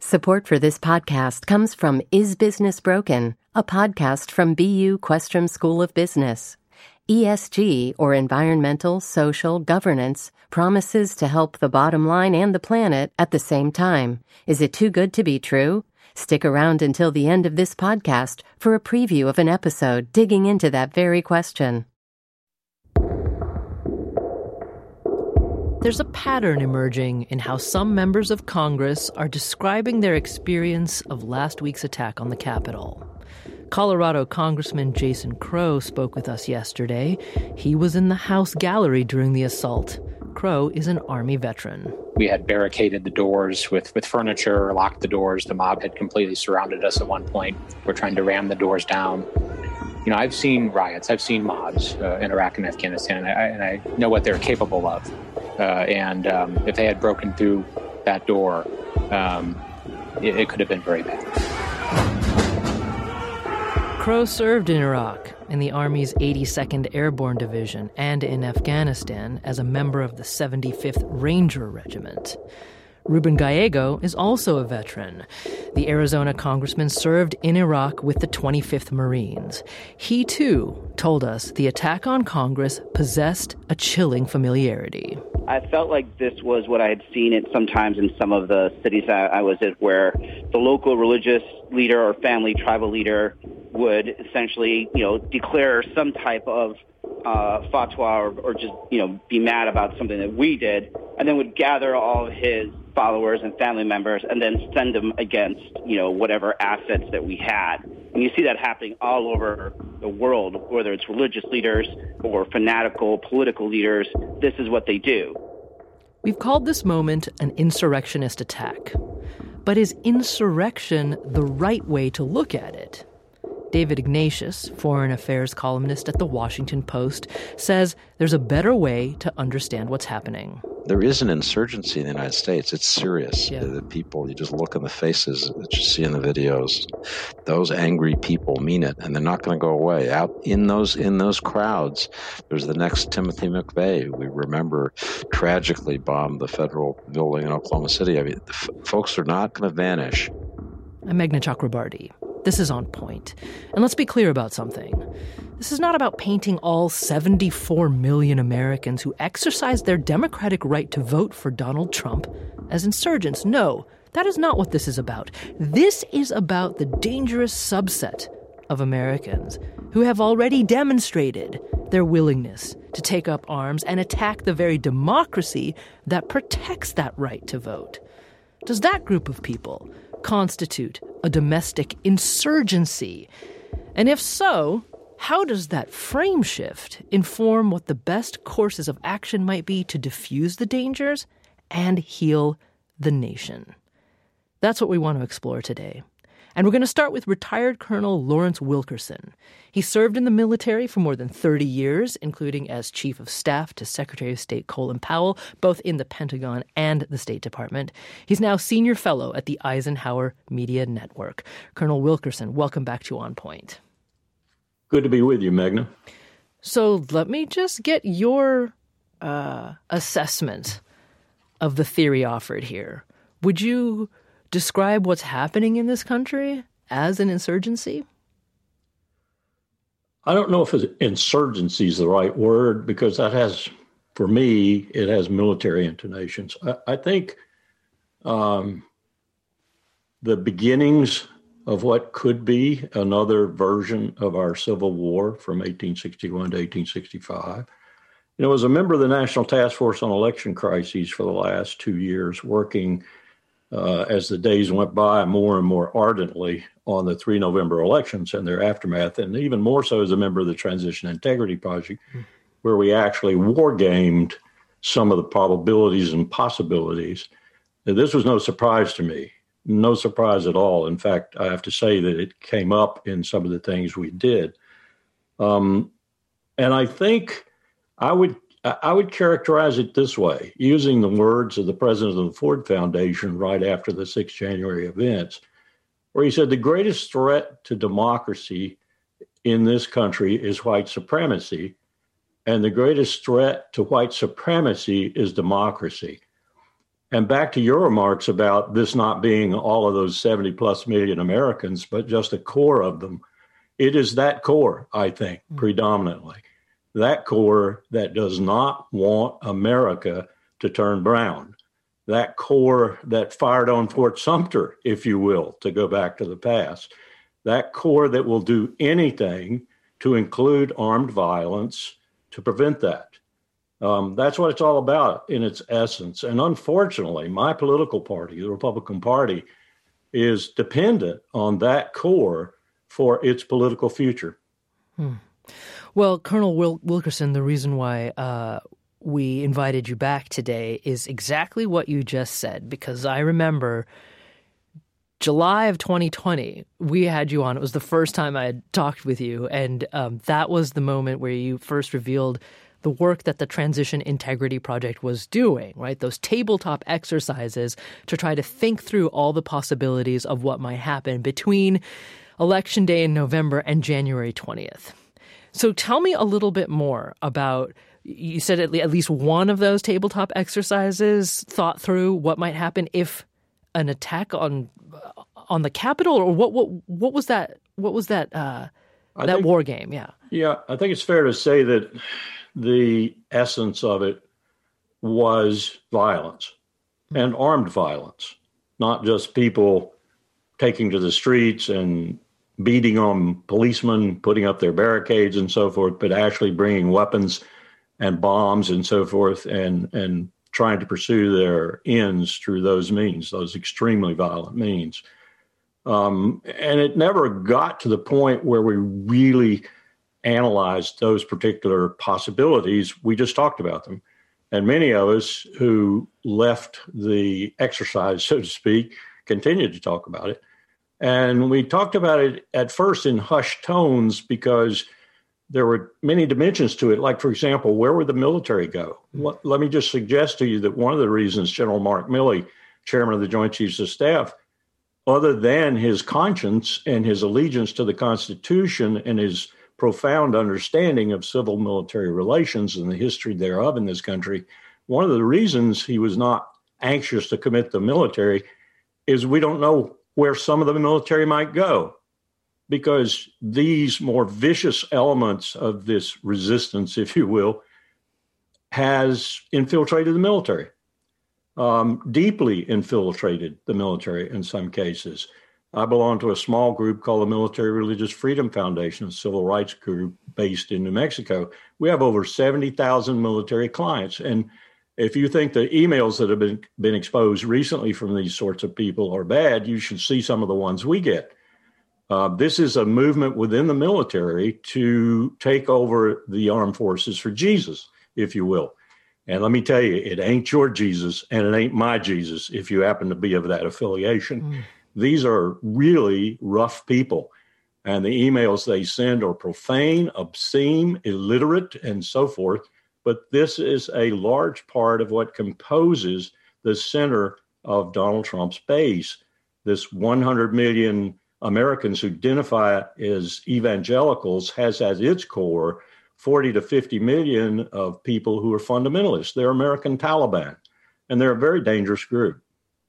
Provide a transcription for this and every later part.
Support for this podcast comes from Is Business Broken, a podcast from BU Questrom School of Business. ESG, or environmental, social, governance, promises to help the bottom line and the planet at the same time. Is it too good to be true? Stick around until the end of this podcast for a preview of an episode digging into that very question. There's a pattern emerging in how some members of Congress are describing their experience of last week's attack on the Capitol. Colorado Congressman Jason Crow spoke with us yesterday. He was in the House gallery during the assault. Crow is an Army veteran. We had barricaded the doors with furniture, locked the doors. The mob had completely surrounded us at one point. We're trying to ram the doors down. You know, I've seen riots, I've seen mobs in Iraq and Afghanistan, and I know what they're capable of. If they had broken through that door, it could have been very bad. Crow served in Iraq in the Army's 82nd Airborne Division and in Afghanistan as a member of the 75th Ranger Regiment. Ruben Gallego is also a veteran. The Arizona congressman served in Iraq with the 25th Marines. He, too, told us the attack on Congress possessed a chilling familiarity. I felt like this was what I had seen it sometimes in some of the cities I was at, where the local religious leader or family tribal leader would essentially, declare some type of fatwa or just, be mad about something that we did, and then would gather all of his followers and family members and then send them against, whatever assets that we had. And you see that happening all over the world, whether it's religious leaders or fanatical political leaders. This is what they do. We've called this moment an insurrectionist attack. But is insurrection the right way to look at it? David Ignatius, foreign affairs columnist at The Washington Post, says there's a better way to understand what's happening. There is an insurgency in the United States. It's serious. Yeah. The people, you just look in the faces that you see in the videos. Those angry people mean it, and they're not going to go away. Out in those crowds, there's the next Timothy McVeigh, who we remember tragically bombed the federal building in Oklahoma City. I mean, folks are not going to vanish. I'm Meghna Chakrabarti. This is On Point. And let's be clear about something. This is not about painting all 74 million Americans who exercised their democratic right to vote for Donald Trump as insurgents. No, that is not what this is about. This is about the dangerous subset of Americans who have already demonstrated their willingness to take up arms and attack the very democracy that protects that right to vote. Does that group of people constitute a domestic insurgency? And if so, how does that frame shift inform what the best courses of action might be to diffuse the dangers and heal the nation? That's what we want to explore today. And we're going to start with retired Colonel Lawrence Wilkerson. He served in the military for more than 30 years, including as Chief of Staff to Secretary of State Colin Powell, both in the Pentagon and the State Department. He's now Senior Fellow at the Eisenhower Media Network. Colonel Wilkerson, welcome back to On Point. Good to be with you, Meghna. So let me just get your assessment of the theory offered here. Would you describe what's happening in this country as an insurgency? I don't know if insurgency is the right word, because that has, for me, it has military intonations. I think the beginnings of what could be another version of our Civil War from 1861 to 1865. As a member of the National Task Force on Election Crises for the last 2 years, working as the days went by more and more ardently on the 3 November elections and their aftermath, and even more so as a member of the Transition Integrity Project, where we actually war-gamed some of the probabilities and possibilities. Now, this was no surprise to me, no surprise at all. In fact, I have to say that it came up in some of the things we did. And I think I would characterize it this way, using the words of the president of the Ford Foundation right after the 6th January events, where he said the greatest threat to democracy in this country is white supremacy, and the greatest threat to white supremacy is democracy. And back to your remarks about this not being all of those 70 plus million Americans, but just a core of them. It is that core, I think, predominantly. That core that does not want America to turn brown. That core that fired on Fort Sumter, if you will, to go back to the past. That core that will do anything to include armed violence to prevent that. That's what it's all about in its essence. And unfortunately, my political party, the Republican Party, is dependent on that core for its political future. Well, Colonel Wilkerson, the reason why we invited you back today is exactly what you just said, because I remember July of 2020, we had you on. It was the first time I had talked with you, and that was the moment where you first revealed the work that the Transition Integrity Project was doing, right? Those tabletop exercises to try to think through all the possibilities of what might happen between Election Day in November and January 20th. So tell me a little bit more about, you said at least one of those tabletop exercises thought through what might happen if an attack on the Capitol, or what was that? What was that war game? Yeah. Yeah, I think it's fair to say that the essence of it was violence and armed violence, not just people taking to the streets and beating on policemen, putting up their barricades and so forth, but actually bringing weapons and bombs and so forth and trying to pursue their ends through those means, those extremely violent means. And it never got to the point where we really analyzed those particular possibilities. We just talked about them. And many of us who left the exercise, so to speak, continued to talk about it. And we talked about it at first in hushed tones because there were many dimensions to it. Like, for example, where would the military go? Let me just suggest to you that one of the reasons General Mark Milley, chairman of the Joint Chiefs of Staff, other than his conscience and his allegiance to the Constitution and his profound understanding of civil-military relations and the history thereof in this country, one of the reasons he was not anxious to commit the military is we don't know where some of the military might go, because these more vicious elements of this resistance, if you will, has infiltrated the military, deeply infiltrated the military in some cases. I belong to a small group called the Military Religious Freedom Foundation, a civil rights group based in New Mexico. We have over 70,000 military clients. And if you think the emails that have been exposed recently from these sorts of people are bad, you should see some of the ones we get. This is a movement within the military to take over the armed forces for Jesus, if you will. And let me tell you, it ain't your Jesus and it ain't my Jesus if you happen to be of that affiliation. These are really rough people. And the emails they send are profane, obscene, illiterate, and so forth. But this is a large part of what composes the center of Donald Trump's base. This 100 million Americans who identify as evangelicals has at its core 40 to 50 million of people who are fundamentalists. They're American Taliban, and they're a very dangerous group.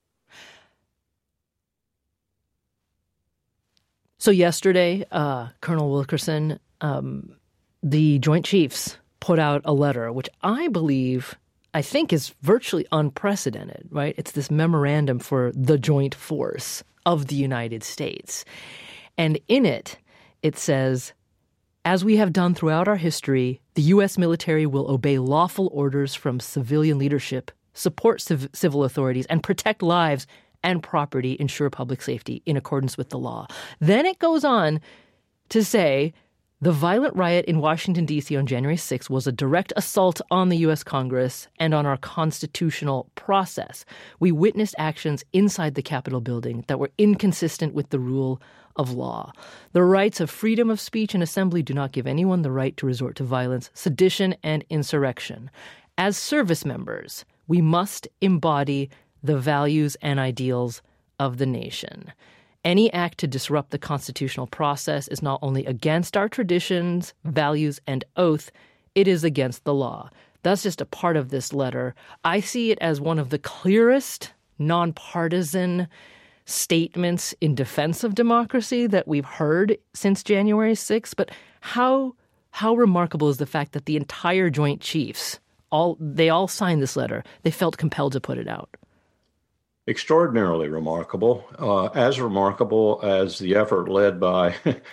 So yesterday, Colonel Wilkerson, the Joint Chiefs put out a letter, which I think is virtually unprecedented, right? It's this memorandum for the joint force of the United States. And in it, it says, as we have done throughout our history, the U.S. military will obey lawful orders from civilian leadership, support civil authorities, and protect lives and property, ensure public safety in accordance with the law. Then it goes on to say, the violent riot in Washington, D.C. on January 6th was a direct assault on the U.S. Congress and on our constitutional process. We witnessed actions inside the Capitol building that were inconsistent with the rule of law. The rights of freedom of speech and assembly do not give anyone the right to resort to violence, sedition, and insurrection. As service members, we must embody the values and ideals of the nation. Any act to disrupt the constitutional process is not only against our traditions, values, and oath, it is against the law. That's just a part of this letter. I see it as one of the clearest nonpartisan statements in defense of democracy that we've heard since January 6th. But how remarkable is the fact that the entire Joint Chiefs, they all signed this letter. They felt compelled to put it out. Extraordinarily remarkable, as remarkable as the effort led by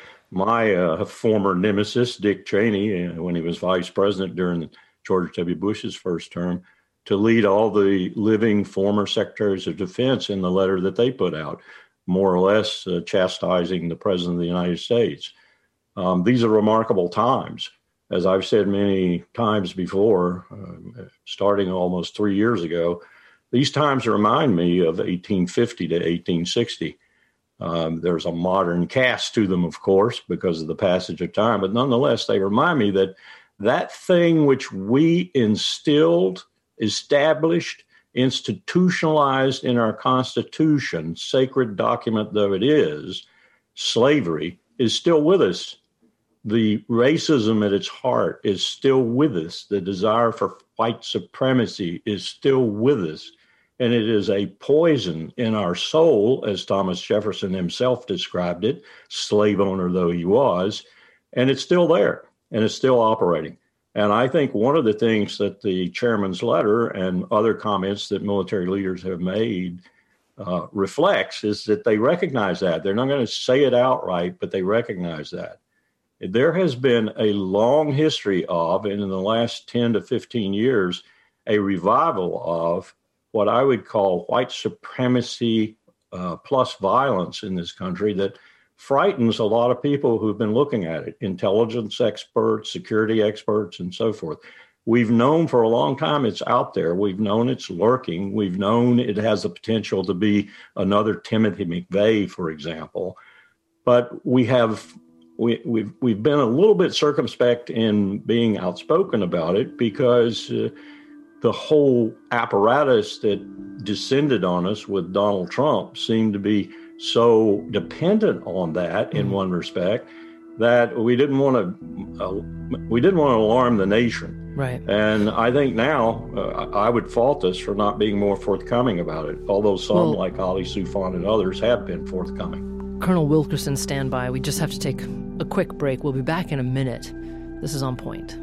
my former nemesis, Dick Cheney, when he was vice president during George W. Bush's first term, to lead all the living former secretaries of defense in the letter that they put out, more or less chastising the president of the United States. These are remarkable times. As I've said many times before, starting almost 3 years ago, these times remind me of 1850 to 1860. There's a modern cast to them, of course, because of the passage of time, but nonetheless, they remind me that that thing which we instilled, established, institutionalized in our Constitution, sacred document though it is, slavery, is still with us. The racism at its heart is still with us. The desire for white supremacy is still with us. And it is a poison in our soul, as Thomas Jefferson himself described it, slave owner though he was. And it's still there, and it's still operating. And I think one of the things that the chairman's letter and other comments that military leaders have made reflects is that they recognize that. They're not going to say it outright, but they recognize that. There has been a long history of, and in the last 10 to 15 years, a revival of what I would call white supremacy plus violence in this country that frightens a lot of people who've been looking at it, intelligence experts, security experts, and so forth. We've known for a long time it's out there. We've known it's lurking. We've known it has the potential to be another Timothy McVeigh, for example. But we've been a little bit circumspect in being outspoken about it because the whole apparatus that descended on us with Donald Trump seemed to be so dependent on that in one respect that we didn't want to alarm the nation. Right. And I think now I would fault us for not being more forthcoming about it, although some like Ali Soufan and others have been forthcoming. Colonel Wilkerson, stand by. We just have to take a quick break. We'll be back in a minute. This is On Point.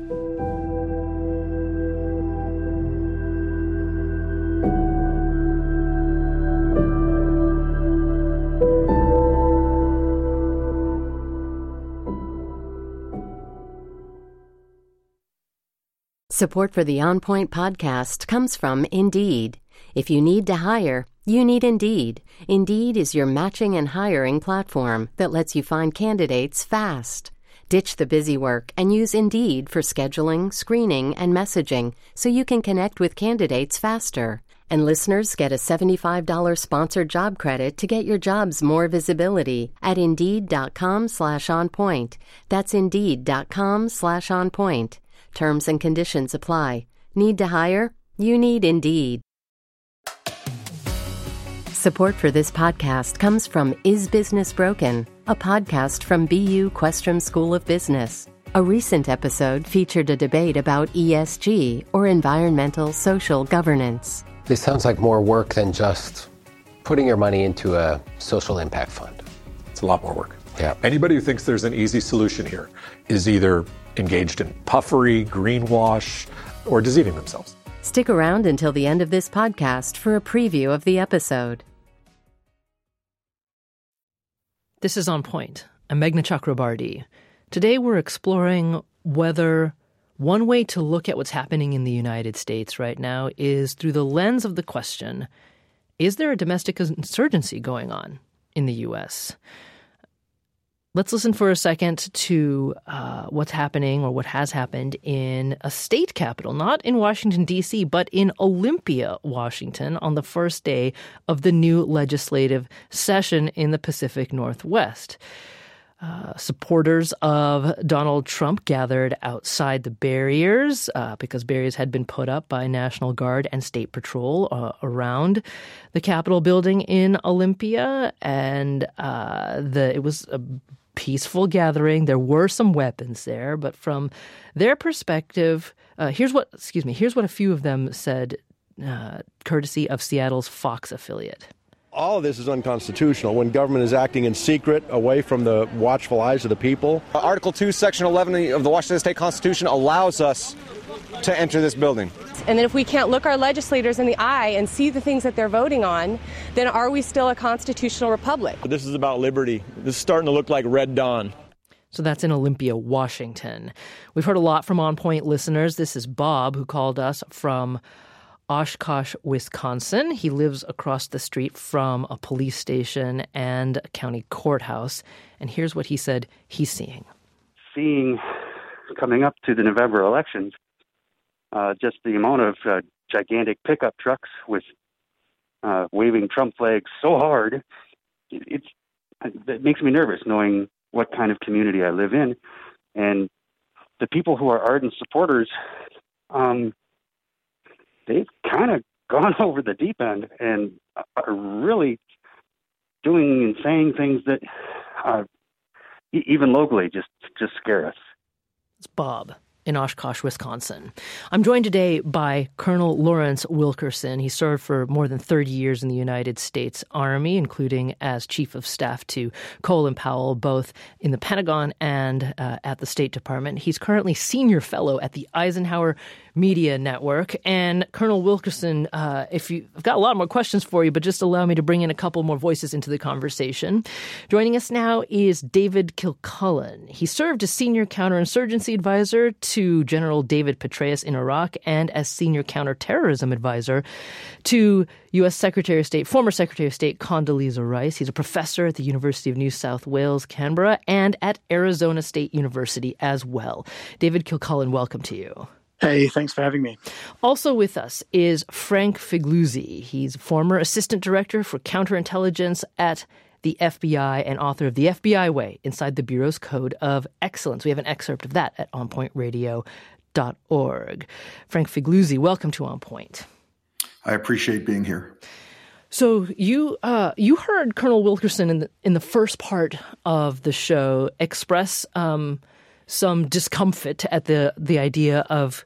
Support for the On Point podcast comes from Indeed. If you need to hire, you need Indeed. Indeed is your matching and hiring platform that lets you find candidates fast. Ditch the busy work and use Indeed for scheduling, screening, and messaging so you can connect with candidates faster. And listeners get a $75 sponsored job credit to get your jobs more visibility at Indeed.com/onpoint. That's Indeed.com/onpoint. Terms and conditions apply. Need to hire? You need Indeed. Support for this podcast comes from Is Business Broken, a podcast from BU Questrom School of Business. A recent episode featured a debate about ESG, or environmental social governance. This sounds like more work than just putting your money into a social impact fund. It's a lot more work. Yeah. Anybody who thinks there's an easy solution here is either engaged in puffery, greenwash, or deceiving themselves. Stick around until the end of this podcast for a preview of the episode. This is On Point. I'm Meghna Chakrabarty. Today we're exploring whether one way to look at what's happening in the United States right now is through the lens of the question, is there a domestic insurgency going on in the U.S.? Let's listen for a second to what's happening or what has happened in a state capital, not in Washington, D.C., but in Olympia, Washington, on the first day of the new legislative session in the Pacific Northwest. Supporters of Donald Trump gathered outside the barriers because barriers had been put up by National Guard and State Patrol around the Capitol building in Olympia. And it was a peaceful gathering. There were some weapons there, but from their perspective, here's what a few of them said, courtesy of Seattle's Fox affiliate. All of this is unconstitutional when government is acting in secret, away from the watchful eyes of the people. Article 2, Section 11 of the Washington State Constitution allows us to enter this building. And then if we can't look our legislators in the eye and see the things that they're voting on, then are we still a constitutional republic? This is about liberty. This is starting to look like Red Dawn. So that's in Olympia, Washington. We've heard a lot from On Point listeners. This is Bob, who called us from Oshkosh, Wisconsin. He lives across the street from a police station and a county courthouse. And here's what he said he's seeing. Coming up to the November elections, just the amount of gigantic pickup trucks with waving Trump flags so hard, it makes me nervous knowing what kind of community I live in. And the people who are ardent supporters, they've kind of gone over the deep end and are really doing and saying things that even locally just scare us. It's Bob in Oshkosh, Wisconsin. I'm joined today by Colonel Lawrence Wilkerson. He served for more than 30 years in the United States Army, including as Chief of Staff to Colin Powell, both in the Pentagon and at the State Department. He's currently Senior Fellow at the Eisenhower Media Network. And Colonel Wilkerson, I've got a lot more questions for you, but just allow me to bring in a couple more voices into the conversation. Joining us now is David Kilcullen. He served as Senior Counterinsurgency Advisor to General David Petraeus in Iraq and as Senior Counterterrorism Advisor to U.S. former Secretary of State Condoleezza Rice. He's a professor at the University of New South Wales, Canberra, and at Arizona State University as well. David Kilcullen, welcome to you. Hey, thanks for having me. Also with us is Frank Figliuzzi. He's former Assistant Director for Counterintelligence at the FBI and author of The FBI Way, Inside the Bureau's Code of Excellence. We have an excerpt of that at onpointradio.org. Frank Figliuzzi, welcome to On Point. I appreciate being here. So you heard Colonel Wilkerson in the first part of the show express some discomfort at the idea of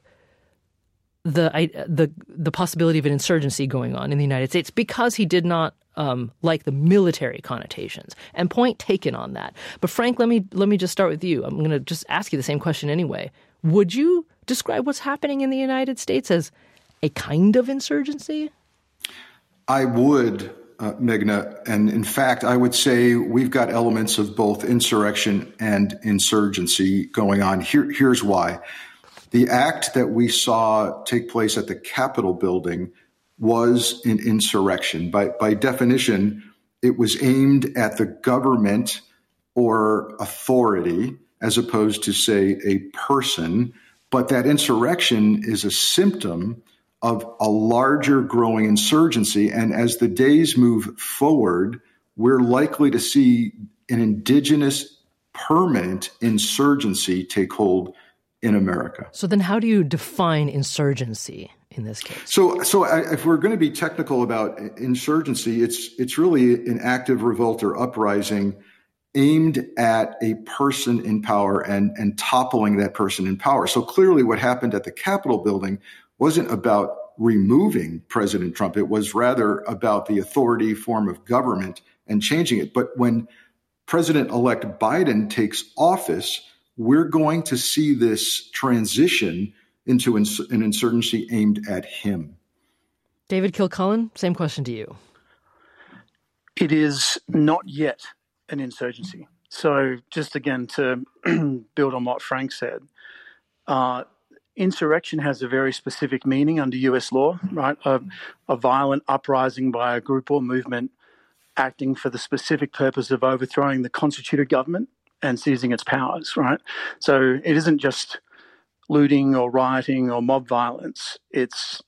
the possibility of an insurgency going on in the United States because he did not like the military connotations. And point taken on that. But Frank, let me just start with you. I'm going to just ask you the same question anyway. Would you describe what's happening in the United States as a kind of insurgency? I would, Meghna. And in fact, I would say we've got elements of both insurrection and insurgency going on. Here's why. The act that we saw take place at the Capitol building was an insurrection. By definition, it was aimed at the government or authority as opposed to, say, a person. But that insurrection is a symptom of a larger growing insurgency. And as the days move forward, we're likely to see an indigenous permanent insurgency take hold in America. So then how do you define insurgency in this case? So if we're going to be technical about insurgency, it's really an active revolt or uprising aimed at a person in power and toppling that person in power. So clearly what happened at the Capitol building wasn't about removing President Trump. It was rather about the authority form of government and changing it. But when President-elect Biden takes office, we're going to see this transition into an insurgency aimed at him. David Kilcullen, same question to you. It is not yet an insurgency. So just again to build on what Frank said, insurrection has a very specific meaning under U.S. law, right? A violent uprising by a group or movement acting for the specific purpose of overthrowing the constituted government and seizing its powers, right? So it isn't just looting or rioting or mob violence. It's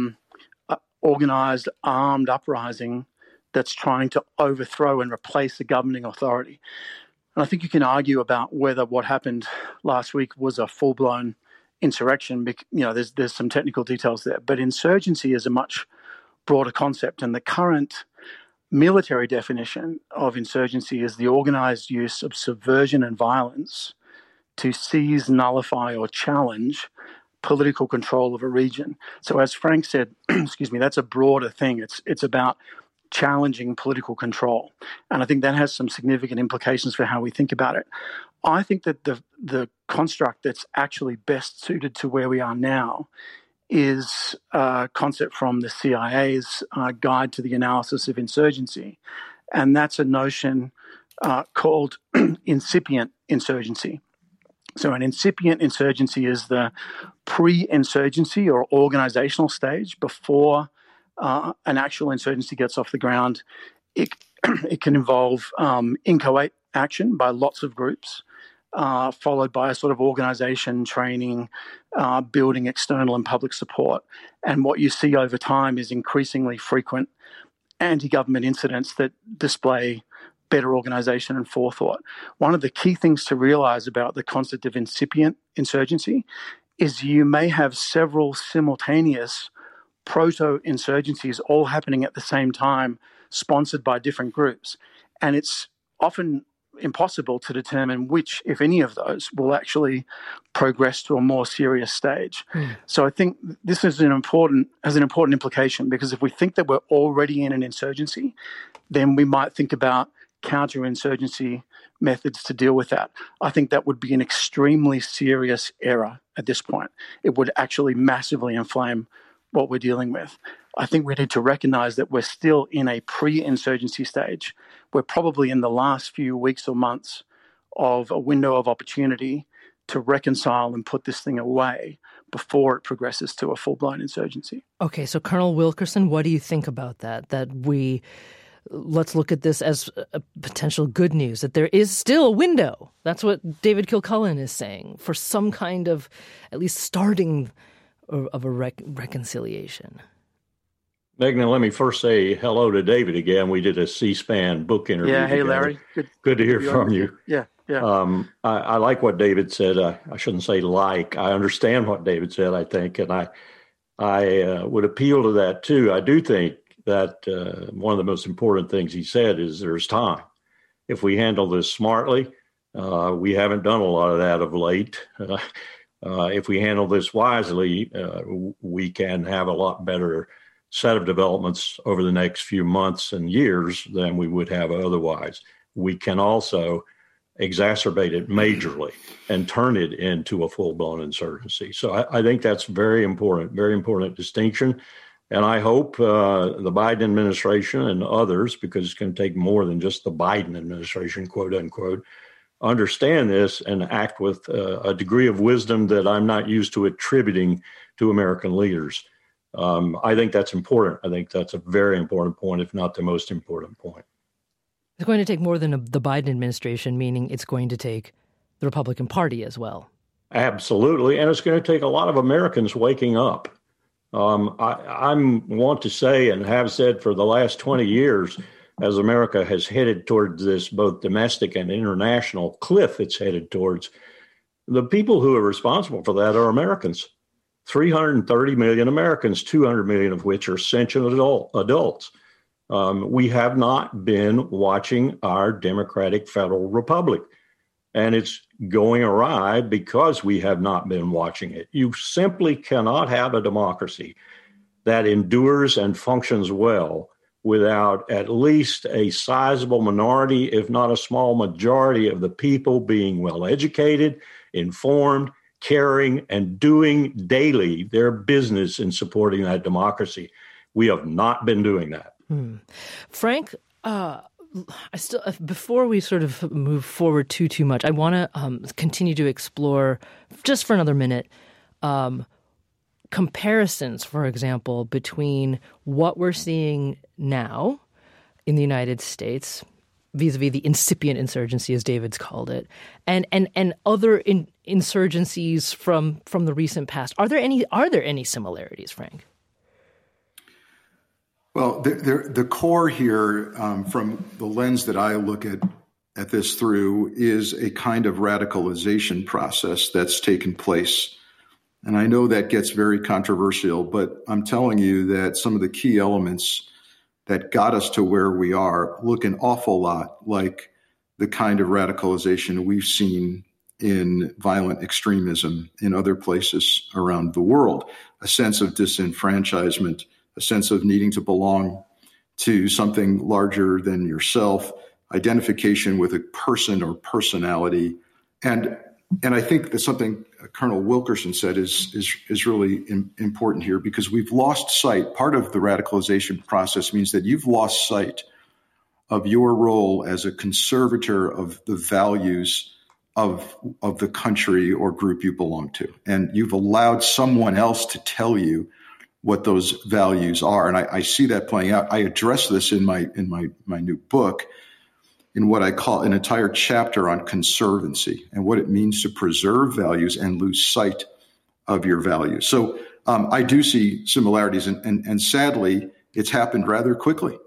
organized, armed uprising that's trying to overthrow and replace the governing authority. And I think you can argue about whether what happened last week was a full-blown insurrection. You know, there's some technical details there. But insurgency is a much broader concept, and the current military definition of insurgency is the organized use of subversion and violence to seize, nullify, or challenge political control of a region. So as Frank said, excuse me, that's a broader thing. It's about challenging political control. And I think that has some significant implications for how we think about it. I think that the construct that's actually best suited to where we are now is a concept from the CIA's Guide to the Analysis of Insurgency. And that's a notion called incipient insurgency. So an incipient insurgency is the pre-insurgency or organizational stage before an actual insurgency gets off the ground. It can involve inchoate action by lots of groups, followed by a sort of organization, training, building external and public support. And what you see over time is increasingly frequent anti-government incidents that display better organization and forethought. One of the key things to realize about the concept of incipient insurgency is you may have several simultaneous proto-insurgencies all happening at the same time, sponsored by different groups. And it's often impossible to determine which, if any of those, will actually progress to a more serious stage. So I think this is an important implication, because if we think that we're already in an insurgency, then we might think about counterinsurgency methods to deal with that. I think that would be an extremely serious error at this point. It would actually massively inflame what we're dealing with. I think we need to recognize that we're still in a pre-insurgency stage. We're probably in the last few weeks or months of a window of opportunity to reconcile and put this thing away before it progresses to a full-blown insurgency. Okay, so Colonel Wilkerson, what do you think about that? Let's look at this as a potential good news, that there is still a window. That's what David Kilcullen is saying, for some kind of at least starting of a reconciliation. Meghna, let me first say hello to David again. We did a C-SPAN book interview. Yeah, hey, together. Larry. Good to hear from you. Yeah. I like what David said. I shouldn't say like. I understand what David said, I think, and I would appeal to that too. I do think that one of the most important things he said is there's time. If we handle this smartly, we haven't done a lot of that of late. If we handle this wisely, we can have a lot better set of developments over the next few months and years than we would have otherwise. We can also exacerbate it majorly and turn it into a full-blown insurgency. So I think that's very important distinction. And I hope the Biden administration and others, because it's going to take more than just the Biden administration, quote unquote, understand this and act with a degree of wisdom that I'm not used to attributing to American leaders. I think that's important. I think that's a very important point, if not the most important point. It's going to take more than the Biden administration, meaning it's going to take the Republican Party as well. Absolutely. And it's going to take a lot of Americans waking up. I want to say, and have said for the last 20 years, as America has headed towards this both domestic and international cliff it's headed towards, the people who are responsible for that are Americans. 330 million Americans, 200 million of which are sentient adults. We have not been watching our democratic federal republic, and it's going awry because we have not been watching it. You simply cannot have a democracy that endures and functions well without at least a sizable minority, if not a small majority of the people being well educated, informed, caring, and doing daily their business in supporting that democracy. We have not been doing that. Frank, before we sort of move forward too much, I want to continue to explore, just for another minute, comparisons, for example, between what we're seeing now in the United States, vis-a-vis the incipient insurgency, as David's called it, and other insurgencies from the recent past. Are there any similarities, Frank? Well, the core here, from the lens that I look at this through, is a kind of radicalization process that's taken place. And I know that gets very controversial, but I'm telling you that some of the key elements that got us to where we are look an awful lot like the kind of radicalization we've seen in violent extremism in other places around the world. A sense of disenfranchisement, a sense of needing to belong to something larger than yourself, identification with a person or personality. And I think that something Colonel Wilkerson said is really important here, because we've lost sight. Part of the radicalization process means that you've lost sight of your role as a conservator of the values of the country or group you belong to. And you've allowed someone else to tell you what those values are. And I see that playing out. I address this in my new book, in what I call an entire chapter on conservancy and what it means to preserve values and lose sight of your values. So I do see similarities, and sadly, it's happened rather quickly,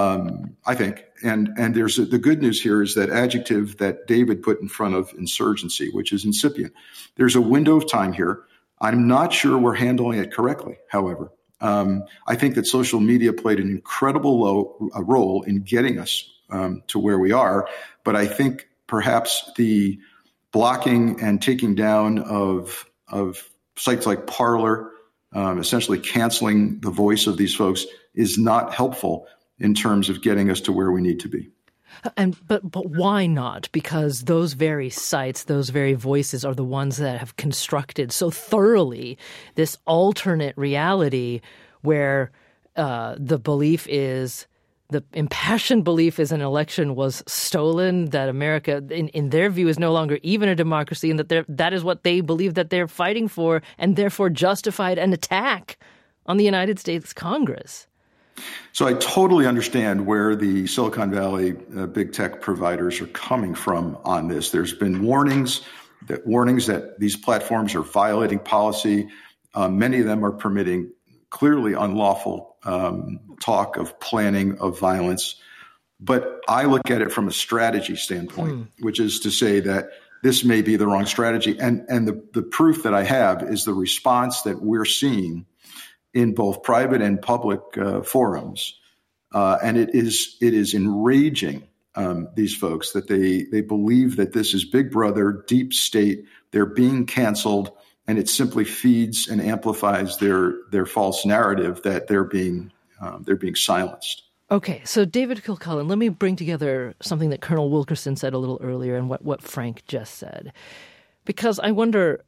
I think. And there's the good news here is that adjective that David put in front of insurgency, which is incipient. There's a window of time here. I'm not sure we're handling it correctly, however. I think that social media played an incredible role in getting us to where we are. But I think perhaps the blocking and taking down of sites like Parler, essentially canceling the voice of these folks, is not helpful in terms of getting us to where we need to be. But why not? Because those very sites, those very voices are the ones that have constructed so thoroughly this alternate reality where the belief is, the impassioned belief is an election was stolen, that America, in their view, is no longer even a democracy, and that is what they believe that they're fighting for, and therefore justified an attack on the United States Congress. So I totally understand where the Silicon Valley big tech providers are coming from on this. There's been warnings that these platforms are violating policy. Many of them are permitting clearly unlawful talk of planning of violence. But I look at it from a strategy standpoint, which is to say that this may be the wrong strategy. And the proof that I have is the response that we're seeing in both private and public forums. And it is enraging, these folks, that they believe that this is Big Brother, deep state, they're being canceled, and it simply feeds and amplifies their false narrative that they're being silenced. Okay, so David Kilcullen, let me bring together something that Colonel Wilkerson said a little earlier and what Frank just said. Because I wonder,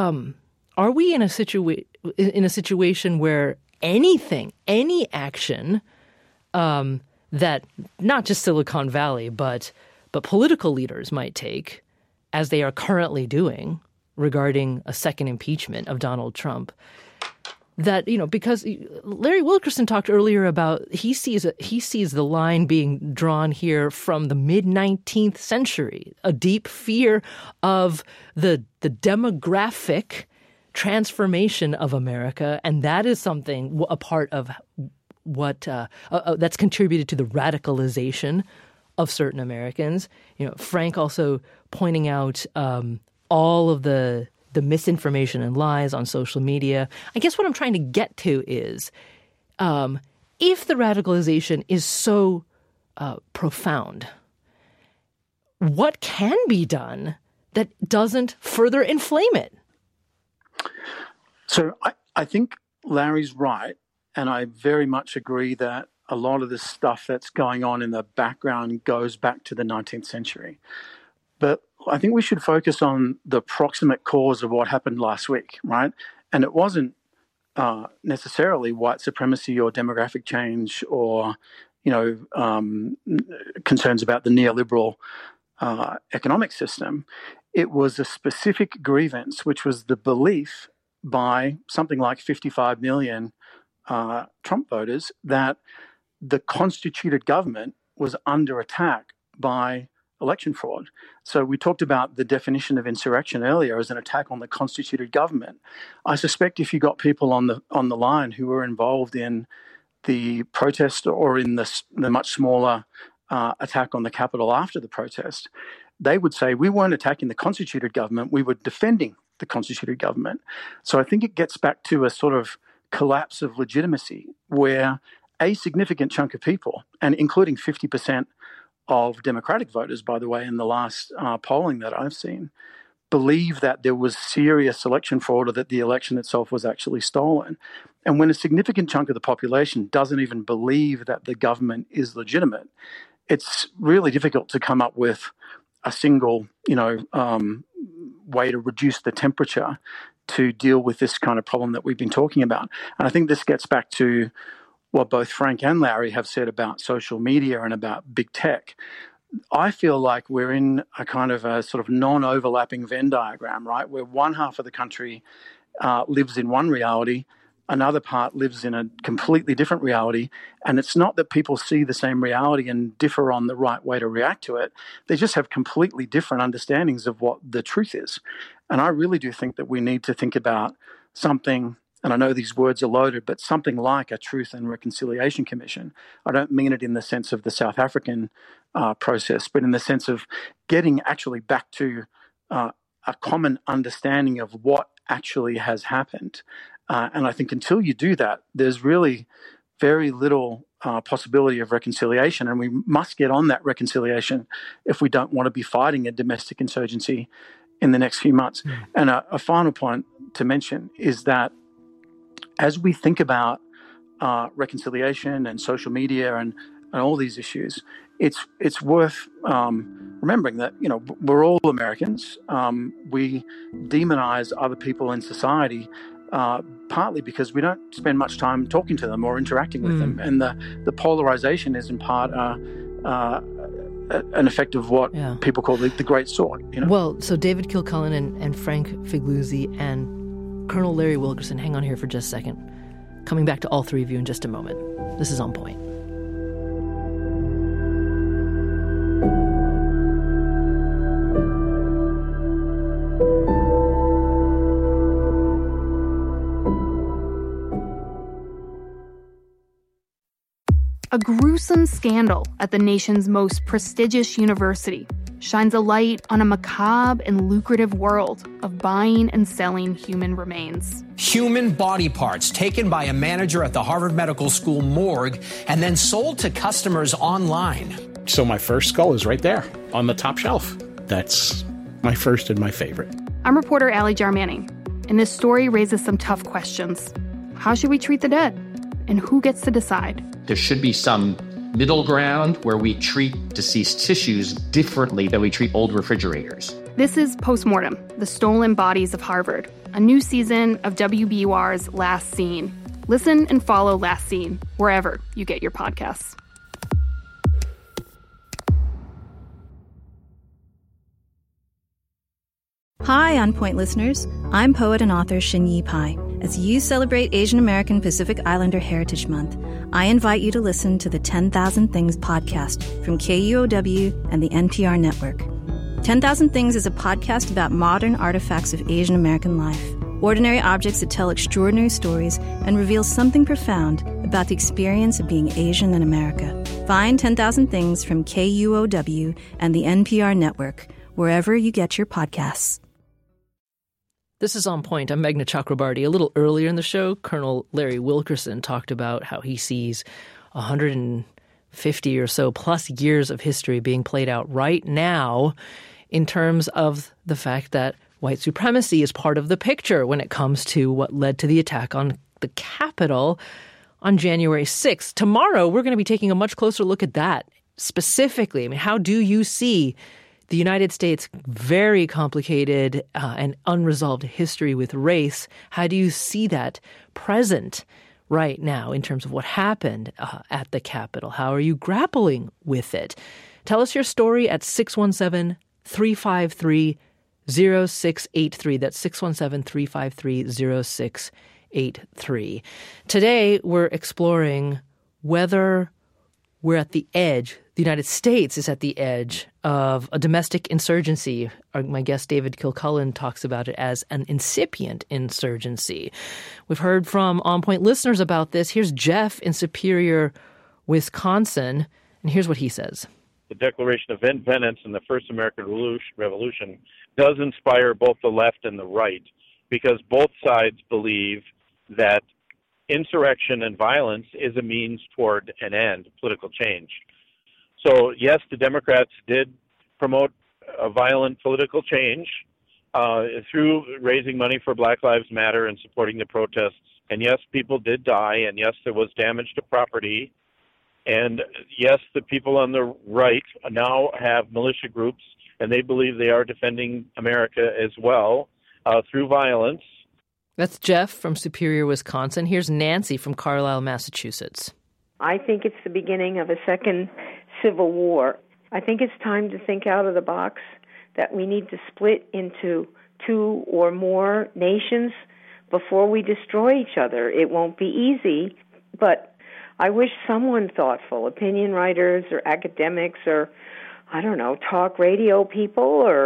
are we in a situation where any action that not just Silicon Valley, but political leaders might take, as they are currently doing regarding a second impeachment of Donald Trump, that, because Larry Wilkerson talked earlier about he sees the line being drawn here from the mid-19th century, a deep fear of the demographic transformation of America, and that is something, a part of what that's contributed to the radicalization of certain Americans. Frank also pointing out all of the misinformation and lies on social media. I guess what I'm trying to get to is, if the radicalization is so profound, what can be done that doesn't further inflame it? So I think Larry's right, and I very much agree that a lot of the stuff that's going on in the background goes back to the 19th century. But I think we should focus on the proximate cause of what happened last week, right? And it wasn't necessarily white supremacy or demographic change or, concerns about the neoliberal economic system. It was a specific grievance, which was the belief by something like 55 million Trump voters that the constituted government was under attack by election fraud. So we talked about the definition of insurrection earlier as an attack on the constituted government. I suspect if you got people on the line who were involved in the protest or in the much smaller attack on the Capitol after the protest, they would say we weren't attacking the constituted government, we were defending the constituted government. So I think it gets back to a sort of collapse of legitimacy where a significant chunk of people, and including 50% of Democratic voters, by the way, in the last polling that I've seen, believe that there was serious election fraud or that the election itself was actually stolen. And when a significant chunk of the population doesn't even believe that the government is legitimate, it's really difficult to come up with a single, way to reduce the temperature to deal with this kind of problem that we've been talking about. And I think this gets back to what both Frank and Larry have said about social media and about big tech. I feel like we're in a kind of a sort of non-overlapping Venn diagram, right? Where one half of the country lives in one reality, another part lives in a completely different reality. And it's not that people see the same reality and differ on the right way to react to it. They just have completely different understandings of what the truth is. And I really do think that we need to think about something, and I know these words are loaded, but something like a Truth and Reconciliation Commission. I don't mean it in the sense of the South African process, but in the sense of getting actually back to a common understanding of what actually has happened. And I think until you do that, there's really very little possibility of reconciliation. And we must get on that reconciliation if we don't want to be fighting a domestic insurgency in the next few months. And a final point to mention is that as we think about reconciliation and social media and all these issues, it's worth remembering that, we're all Americans. We demonize other people in society partly because we don't spend much time talking to them or interacting with them. And the polarization is in part an effect of what people call the Great Sword. Well, so David Kilcullen and Frank Figliuzzi and Colonel Larry Wilkerson, hang on here for just a second. Coming back to all three of you in just a moment. This is On Point. A gruesome scandal at the nation's most prestigious university shines a light on a macabre and lucrative world of buying and selling human remains. Human body parts taken by a manager at the Harvard Medical School morgue and then sold to customers online. So my first skull is right there on the top shelf. That's my first and my favorite. I'm reporter Allie Jarmanning, and this story raises some tough questions. How should we treat the dead? And who gets to decide? There should be some middle ground where we treat deceased tissues differently than we treat old refrigerators. This is Postmortem, The Stolen Bodies of Harvard, a new season of WBUR's Last Scene. Listen and follow Last Scene wherever you get your podcasts. Hi, On Point listeners. I'm poet and author Xinyi Pai. As you celebrate Asian American Pacific Islander Heritage Month, I invite you to listen to the 10,000 Things podcast from KUOW and the NPR network. 10,000 Things is a podcast about modern artifacts of Asian American life, ordinary objects that tell extraordinary stories and reveal something profound about the experience of being Asian in America. Find 10,000 Things from KUOW and the NPR network, wherever you get your podcasts. This is On Point. I'm Meghna Chakrabarty. A little earlier in the show, Colonel Larry Wilkerson talked about how he sees 150 or so plus years of history being played out right now in terms of the fact that white supremacy is part of the picture when it comes to what led to the attack on the Capitol on January 6th. Tomorrow, we're going to be taking a much closer look at that specifically. I mean, how do you see the United States' very complicated and unresolved history with race? How do you see that present right now in terms of what happened at the Capitol? How are you grappling with it? Tell us your story at 617-353-0683. That's 617-353-0683. Today, we're exploring whether we're at the edge, the United States is at the edge of a domestic insurgency. My guest David Kilcullen talks about it as an incipient insurgency. We've heard from On Point listeners about this. Here's Jeff in Superior, Wisconsin, and here's what he says. The Declaration of Independence and the First American Revolution does inspire both the left and the right, because both sides believe that insurrection and violence is a means toward an end, political change. So, yes, the Democrats did promote a violent political change through raising money for Black Lives Matter and supporting the protests. And yes, people did die, and yes, there was damage to property. And yes, the people on the right now have militia groups, and they believe they are defending America as well through violence. That's Jeff from Superior, Wisconsin. Here's Nancy from Carlisle, Massachusetts. I think it's the beginning of a second civil war. I think it's time to think out of the box, that we need to split into 2 or more nations before we destroy each other. It won't be easy, but I wish someone thoughtful, opinion writers or academics or, I don't know, talk radio people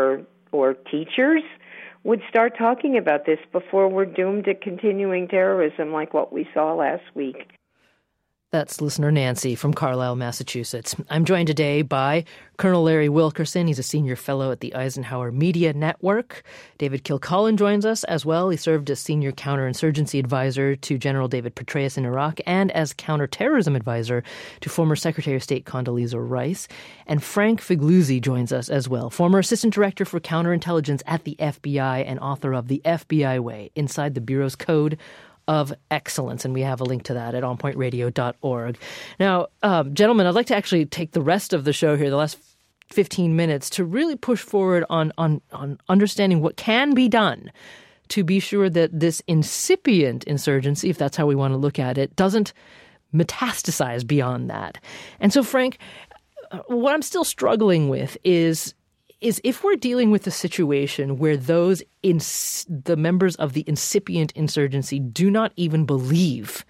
or teachers would start talking about this before we're doomed to continuing terrorism like what we saw last week. That's listener Nancy from Carlisle, Massachusetts. I'm joined today by Colonel Larry Wilkerson. He's a senior fellow at the Eisenhower Media Network. David Kilcullen joins us as well. He served as senior counterinsurgency advisor to General David Petraeus in Iraq and as counterterrorism advisor to former Secretary of State Condoleezza Rice. And Frank Figliuzzi joins us as well, former assistant director for counterintelligence at the FBI and author of The FBI Way, Inside the Bureau's Code of Excellence, and we have a link to that at onpointradio.org. Now, gentlemen, I'd like to actually take the rest of the show here, the last 15 minutes, to really push forward on understanding what can be done to be sure that this incipient insurgency, if that's how we want to look at it, doesn't metastasize beyond that. And so, Frank, what I'm still struggling with is if we're dealing with a situation where the members of the incipient insurgency do not even believe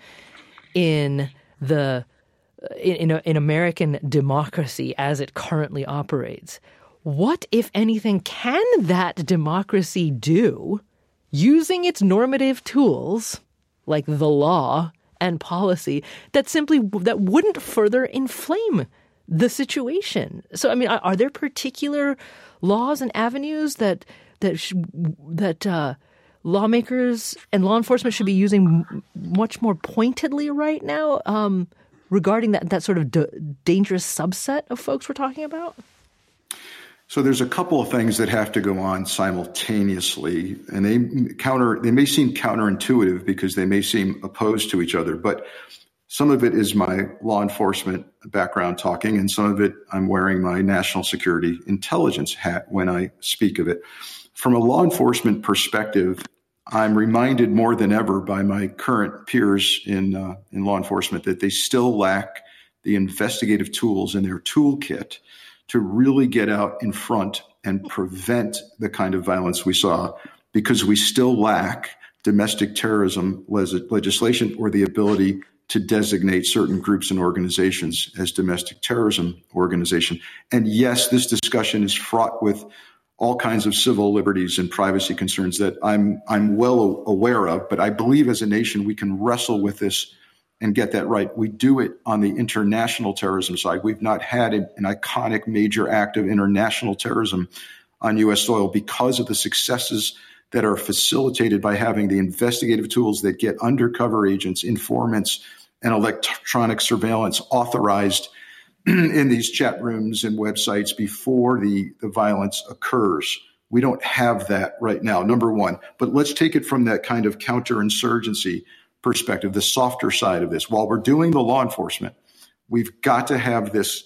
in in American democracy as it currently operates, what, if anything, can that democracy do using its normative tools like the law and policy that wouldn't further inflame the situation? So, I mean, are there particular laws and avenues that lawmakers and law enforcement should be using much more pointedly right now regarding that sort of dangerous subset of folks we're talking about? So there's a couple of things that have to go on simultaneously, and they may seem counterintuitive because they may seem opposed to each other, but some of it is my law enforcement background talking, and some of it I'm wearing my national security intelligence hat when I speak of it. From a law enforcement perspective, I'm reminded more than ever by my current peers in law enforcement that they still lack the investigative tools in their toolkit to really get out in front and prevent the kind of violence we saw, because we still lack domestic terrorism legislation or the ability to designate certain groups and organizations as domestic terrorism organization. And yes, this discussion is fraught with all kinds of civil liberties and privacy concerns that I'm well aware of, but I believe as a nation we can wrestle with this and get that right. We do it on the international terrorism side. We've not had an iconic major act of international terrorism on U.S. soil because of the successes that are facilitated by having the investigative tools that get undercover agents, informants, and electronic surveillance authorized in these chat rooms and websites before the violence occurs. We don't have that right now, number one. But let's take it from that kind of counterinsurgency perspective, the softer side of this. While we're doing the law enforcement, we've got to have this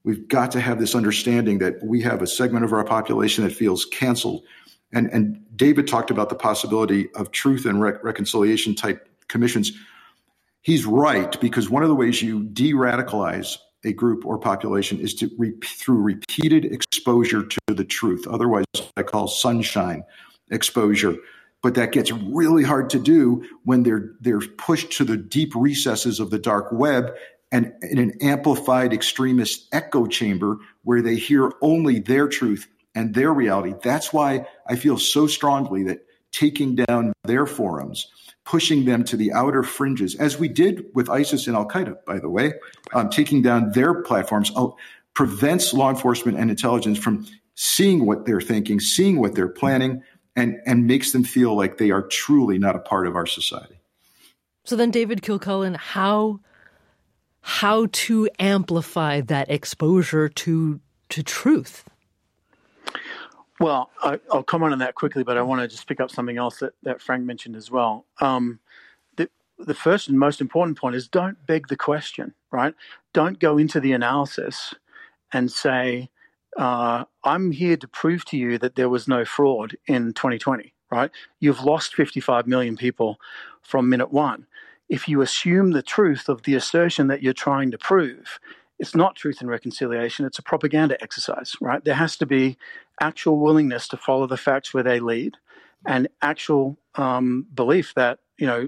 understanding that we have a segment of our population that feels canceled. And David talked about the possibility of truth and reconciliation type commissions. He's right, because one of the ways you de-radicalize a group or population is through repeated exposure to the truth. Otherwise, I call sunshine exposure. But that gets really hard to do when they're pushed to the deep recesses of the dark web and in an amplified extremist echo chamber where they hear only their truth and their reality. That's why I feel so strongly that taking down their forums, pushing them to the outer fringes, as we did with ISIS and Al-Qaeda, by the way, taking down their platforms, prevents law enforcement and intelligence from seeing what they're thinking, seeing what they're planning, and makes them feel like they are truly not a part of our society. So then, David Kilcullen, how to amplify that exposure to truth? Well, I'll comment on that quickly, but I want to just pick up something else that Frank mentioned as well. The first and most important point is don't beg the question, right? Don't go into the analysis and say, I'm here to prove to you that there was no fraud in 2020, right? You've lost 55 million people from minute one. If you assume the truth of the assertion that you're trying to prove, it's not truth and reconciliation, it's a propaganda exercise, right? There has to be actual willingness to follow the facts where they lead and actual belief that,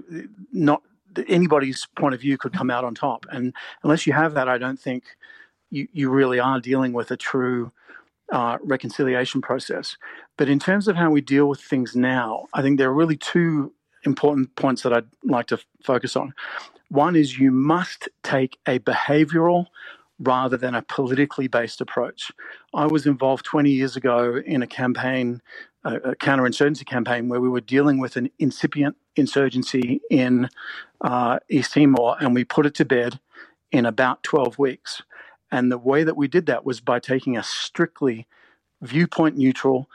not anybody's point of view could come out on top. And unless you have that, I don't think you really are dealing with a true reconciliation process. But in terms of how we deal with things now, I think there are really two important points that I'd like to focus on. One is you must take a behavioral rather than a politically based approach. I was involved 20 years ago in a campaign, a counterinsurgency campaign, where we were dealing with an incipient insurgency in East Timor, and we put it to bed in about 12 weeks. And the way that we did that was by taking a strictly viewpoint neutral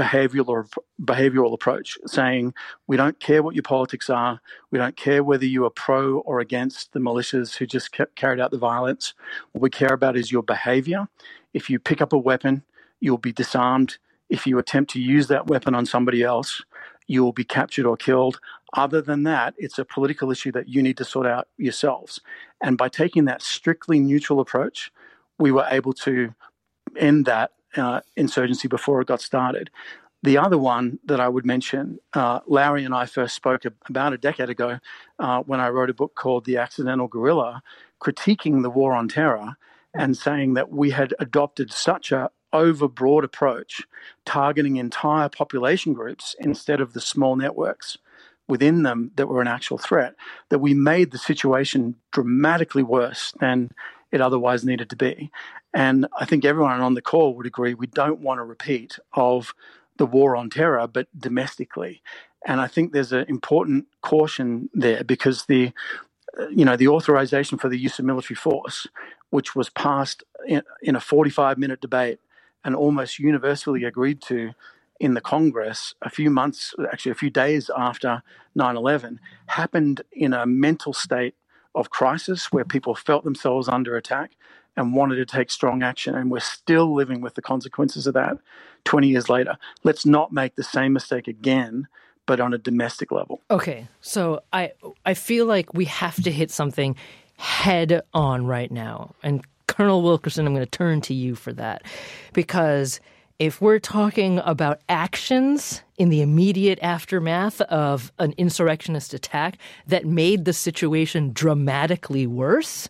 behavioral approach, saying we don't care what your politics are, we don't care whether you are pro or against the militias who just carried out the violence. What we care about is your behavior. If you pick up a weapon, you'll be disarmed. If you attempt to use that weapon on somebody else, you will be captured or killed. Other than that, it's a political issue that you need to sort out yourselves. And by taking that strictly neutral approach, we were able to end that insurgency before it got started. The other one that I would mention, Larry and I first spoke about a decade ago when I wrote a book called The Accidental Guerrilla, critiquing the war on terror and saying that we had adopted such a overbroad approach, targeting entire population groups instead of the small networks within them that were an actual threat, that we made the situation dramatically worse than it otherwise needed to be. And I think everyone on the call would agree we don't want a repeat of the war on terror, but domestically. And I think there's an important caution there, because the authorization for the use of military force, which was passed in a 45-minute debate and almost universally agreed to in the Congress a few days after 9/11, happened in a mental state of crisis where people felt themselves under attack and wanted to take strong action. And we're still living with the consequences of that 20 years later. Let's not make the same mistake again, but on a domestic level. Okay, so I feel like we have to hit something head on right now. And Colonel Wilkerson, I'm going to turn to you for that. Because if we're talking about actions in the immediate aftermath of an insurrectionist attack that made the situation dramatically worse,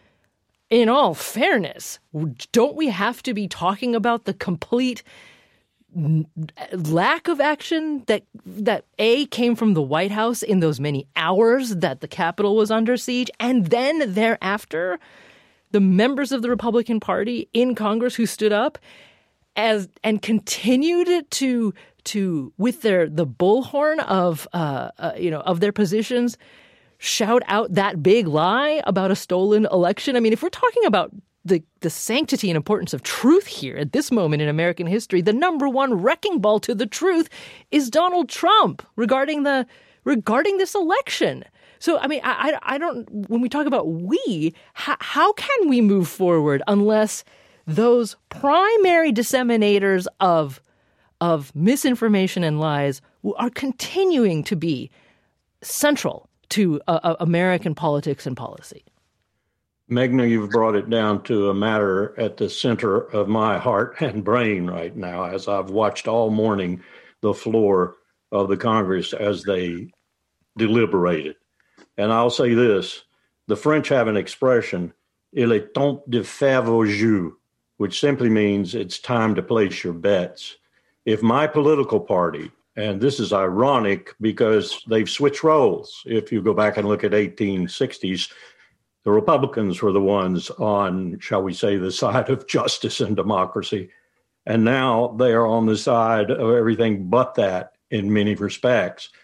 in all fairness, don't we have to be talking about the complete lack of action that came from the White House in those many hours that the Capitol was under siege, and then thereafter, the members of the Republican Party in Congress who stood up and continued to with the bullhorn of their positions, shout out that big lie about a stolen election. I mean, if we're talking about the sanctity and importance of truth here at this moment in American history, the number one wrecking ball to the truth is Donald Trump regarding this election. So, I mean, I don't, when we talk about how can we move forward unless those primary disseminators of misinformation and lies are continuing to be central to American politics and policy? Meghna, you've brought it down to a matter at the center of my heart and brain right now, as I've watched all morning the floor of the Congress as they deliberated. And I'll say this, the French have an expression, il est temps de faire vos jeux, which simply means it's time to place your bets. If my political party, and this is ironic because they've switched roles. If you go back and look at 1860s, the Republicans were the ones on, shall we say, the side of justice and democracy. And now they are on the side of everything but that in many respects.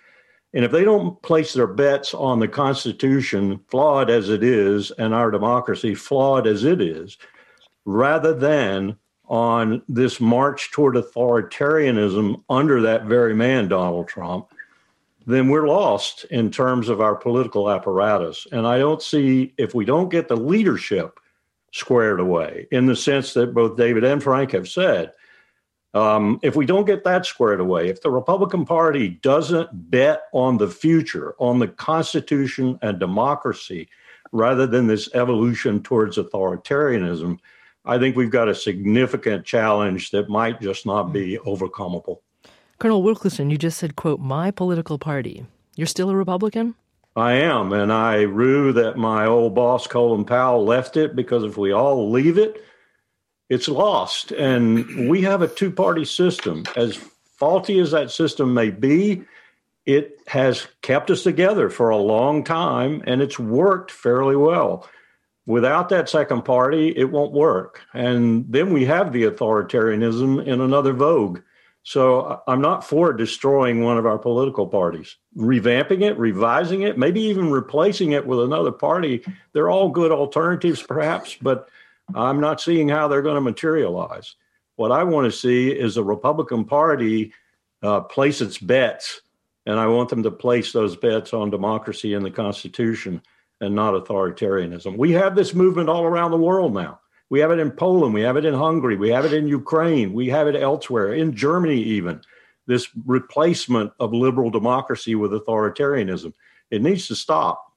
And if they don't place their bets on the Constitution, flawed as it is, and our democracy, flawed as it is, rather than on this march toward authoritarianism under that very man, Donald Trump, then we're lost in terms of our political apparatus. And I don't see, if we don't get the leadership squared away, in the sense that both David and Frank have said, if we don't get that squared away, if the Republican Party doesn't bet on the future, on the Constitution and democracy, rather than this evolution towards authoritarianism, I think we've got a significant challenge that might just not be overcomable. Colonel Wilkerson, you just said, quote, my political party. You're still a Republican? I am, and I rue that my old boss, Colin Powell, left it, because if we all leave it, it's lost. And we have a two-party system. As faulty as that system may be, it has kept us together for a long time, and it's worked fairly well. Without that second party, it won't work. And then we have the authoritarianism in another vogue. So I'm not for destroying one of our political parties. Revamping it, revising it, maybe even replacing it with another party. They're all good alternatives, perhaps, but I'm not seeing how they're going to materialize. What I want to see is a Republican Party place its bets, and I want them to place those bets on democracy and the Constitution and not authoritarianism. We have this movement all around the world now. We have it in Poland. We have it in Hungary. We have it in Ukraine. We have it elsewhere, in Germany even, this replacement of liberal democracy with authoritarianism. It needs to stop.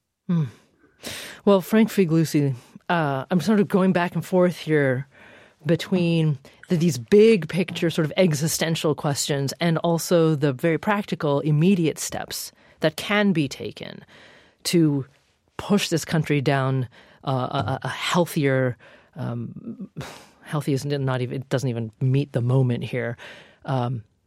Well, Frank Figliuzzi, I'm sort of going back and forth here between these big picture sort of existential questions and also the very practical, immediate steps that can be taken to push this country down a healthier, healthy is not even, it doesn't even meet the moment here, a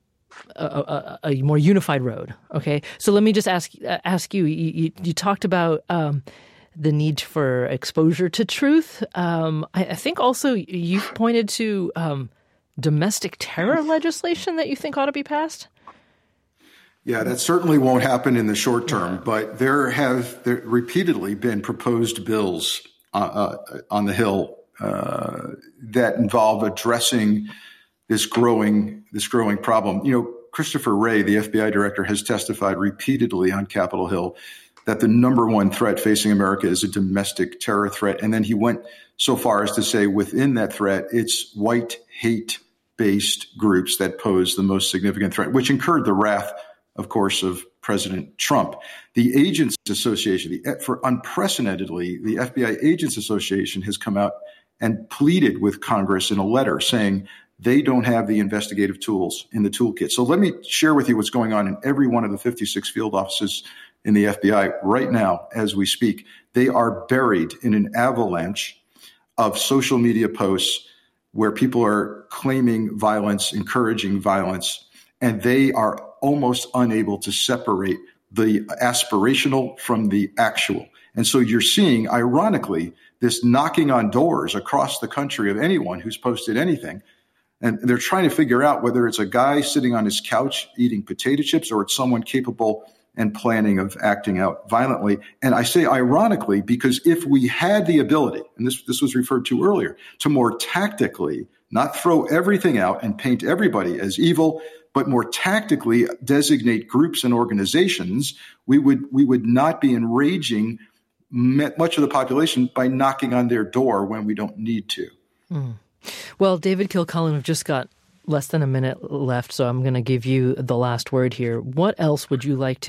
more unified road. Okay, so let me just ask you. You talked about the need for exposure to truth. I think also you've pointed to domestic terror legislation that you think ought to be passed. Yeah, that certainly won't happen in the short term, but there have repeatedly been proposed bills on the Hill that involve addressing this growing problem. You know, Christopher Wray, the FBI director, has testified repeatedly on Capitol Hill that the number one threat facing America is a domestic terror threat. And then he went so far as to say within that threat, it's white hate-based groups that pose the most significant threat, which incurred the wrath, of course, of President Trump. The Agents Association, for unprecedentedly, the FBI Agents Association has come out and pleaded with Congress in a letter saying they don't have the investigative tools in the toolkit. So let me share with you what's going on in every one of the 56 field offices in the FBI right now as we speak. They are buried in an avalanche of social media posts where people are claiming violence, encouraging violence, and they are almost unable to separate the aspirational from the actual. And so you're seeing, ironically, this knocking on doors across the country of anyone who's posted anything. And they're trying to figure out whether it's a guy sitting on his couch eating potato chips or it's someone capable and planning of acting out violently. And I say ironically because if we had the ability, and this was referred to earlier, to more tactically not throw everything out and paint everybody as evil, but more tactically designate groups and organizations, we would not be enraging much of the population by knocking on their door when we don't need to. Well, David Kilcullen, we've just got less than a minute left, so I'm going to give you the last word here. What else would you like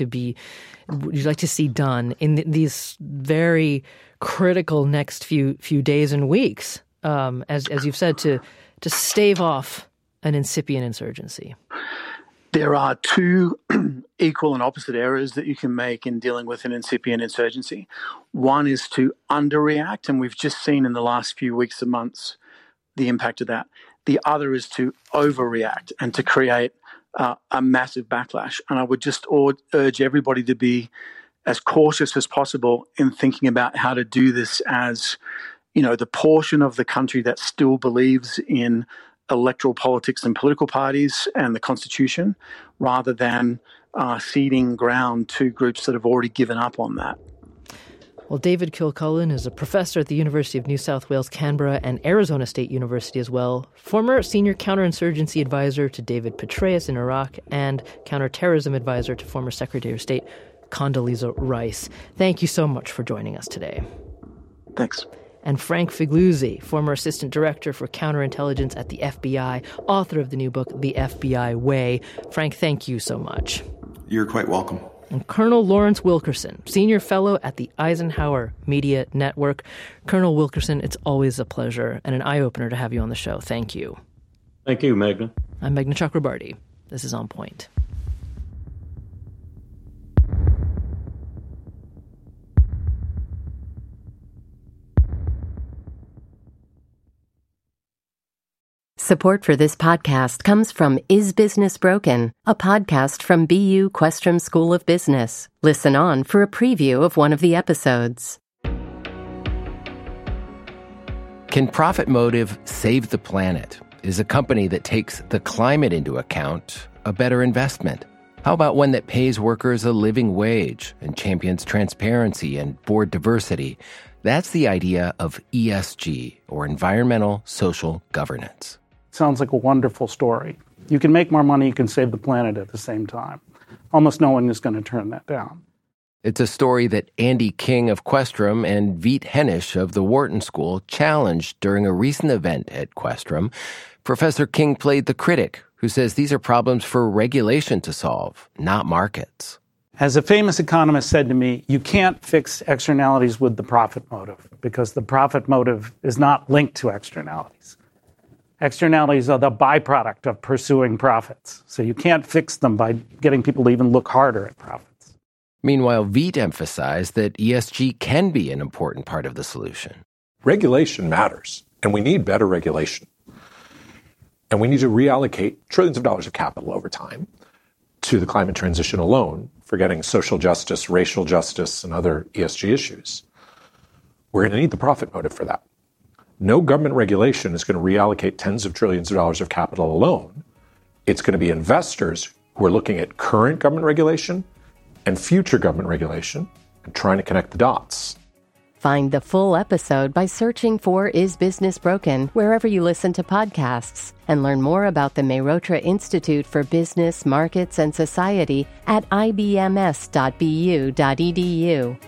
to see done in these very critical next few days and weeks, as you've said, to stave off an incipient insurgency? There are two equal and opposite errors that you can make in dealing with an incipient insurgency. One is to underreact, and we've just seen in the last few weeks and months the impact of that. The other is to overreact and to create a massive backlash. And I would just urge everybody to be as cautious as possible in thinking about how to do this as, you know, the portion of the country that still believes in electoral politics and political parties and the Constitution, rather than ceding ground to groups that have already given up on that. Well, David Kilcullen is a professor at the University of New South Wales, Canberra, and Arizona State University as well, former senior counterinsurgency advisor to David Petraeus in Iraq, and counterterrorism advisor to former Secretary of State Condoleezza Rice. Thank you so much for joining us today. Thanks. And Frank Figliuzzi, former assistant director for counterintelligence at the FBI, author of the new book, The FBI Way. Frank, thank you so much. You're quite welcome. And Colonel Lawrence Wilkerson, senior fellow at the Eisenhower Media Network. Colonel Wilkerson, it's always a pleasure and an eye-opener to have you on the show. Thank you. Thank you, Meghna. I'm Meghna Chakrabarty. This is On Point. Support for this podcast comes from Is Business Broken, a podcast from BU Questrom School of Business. Listen on for a preview of one of the episodes. Can Profit Motive save the planet? Is a company that takes the climate into account a better investment? How about one that pays workers a living wage and champions transparency and board diversity? That's the idea of ESG, or environmental social governance. Sounds like a wonderful story. You can make more money, you can save the planet at the same time. Almost no one is going to turn that down. It's a story that Andy King of Questrom and Veet Hennish of the Wharton School challenged during a recent event at Questrom. Professor King played the critic who says these are problems for regulation to solve, not markets. As a famous economist said to me, you can't fix externalities with the profit motive because the profit motive is not linked to externalities. Externalities are the byproduct of pursuing profits. So you can't fix them by getting people to even look harder at profits. Meanwhile, Veet emphasized that ESG can be an important part of the solution. Regulation matters, and we need better regulation. And we need to reallocate trillions of dollars of capital over time to the climate transition alone, forgetting social justice, racial justice, and other ESG issues. We're going to need the profit motive for that. No government regulation is going to reallocate tens of trillions of dollars of capital alone. It's going to be investors who are looking at current government regulation and future government regulation and trying to connect the dots. Find the full episode by searching for Is Business Broken wherever you listen to podcasts, and learn more about the Mehrotra Institute for Business, Markets, and Society at ibms.bu.edu.